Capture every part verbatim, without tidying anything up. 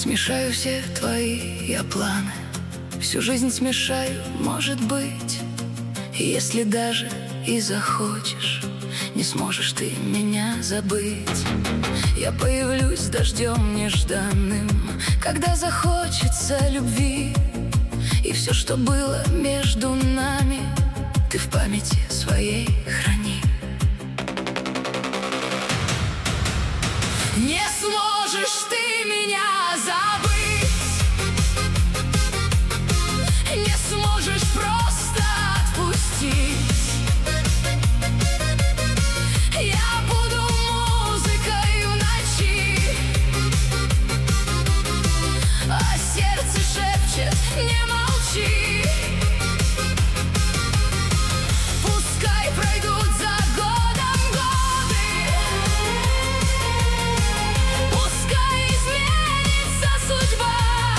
Смешаю все твои я планы, всю жизнь смешаю, может быть. И если даже и захочешь, не сможешь ты меня забыть. Я появлюсь дождем нежданным, когда захочется любви. И все, что было между нами, ты в памяти своей храни. Не сможешь ты меня забыть, не сможешь просто отпустить. Я буду музыкой в ночи, а сердце шепчет: не молчи. Пускай пройдут за годом годы, пускай изменится судьба,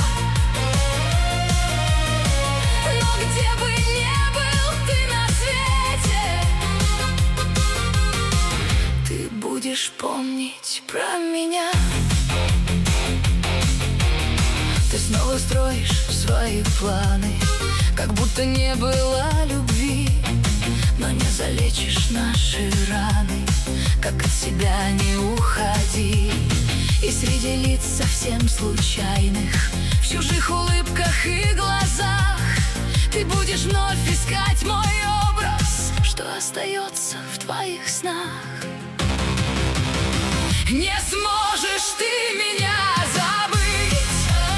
но где бы ни был ты на свете, ты будешь помнить про меня. Ты снова строишь свои планы, как будто не было любви. Но не залечишь наши раны, как от себя не уходи. И среди лиц совсем случайных, в чужих улыбках и глазах, ты будешь вновь искать мой образ, что остается в твоих снах. Не сможешь ты меня забыть,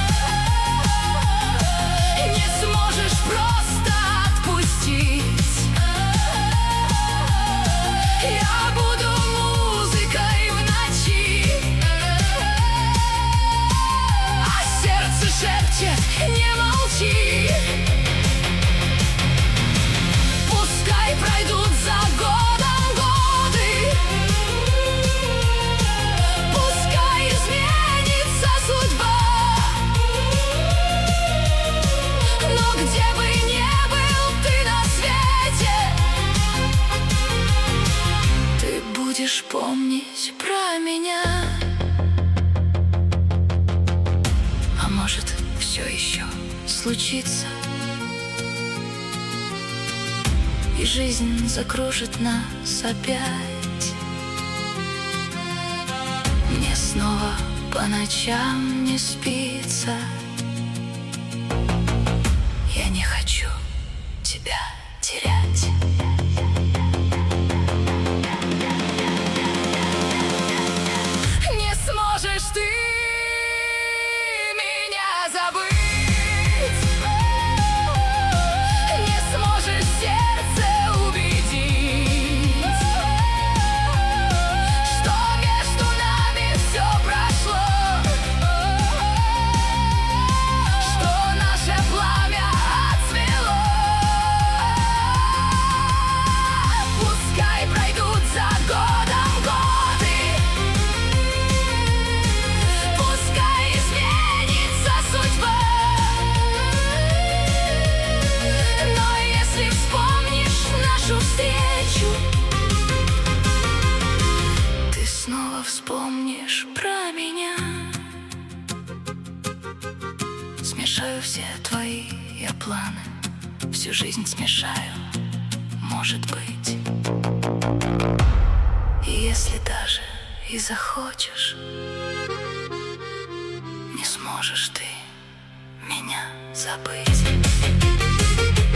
не сможешь просто отпустить. Я буду музыкой в ночи, а сердце шепчет: не молчи. Пускай пройдут за годом годы, пускай изменится судьба, но где бы ни был ты на свете, ты будешь помнить про меня. А может, все еще случится, и жизнь закружит нас опять. Мне снова по ночам не спится. Я не хочу тебя терять. Не сможешь ты меня забыть, не сможешь сердце убедить, что между нами все прошло, что наше пламя отцвело. Пускай пройдут за годом годы, пускай изменится судьба, но если вспомнишь нашу встречу, ты снова вспомнишь про меня. Смешаю все твои я планы, всю жизнь смешаю, может быть. И если даже и захочешь, не сможешь ты меня забыть.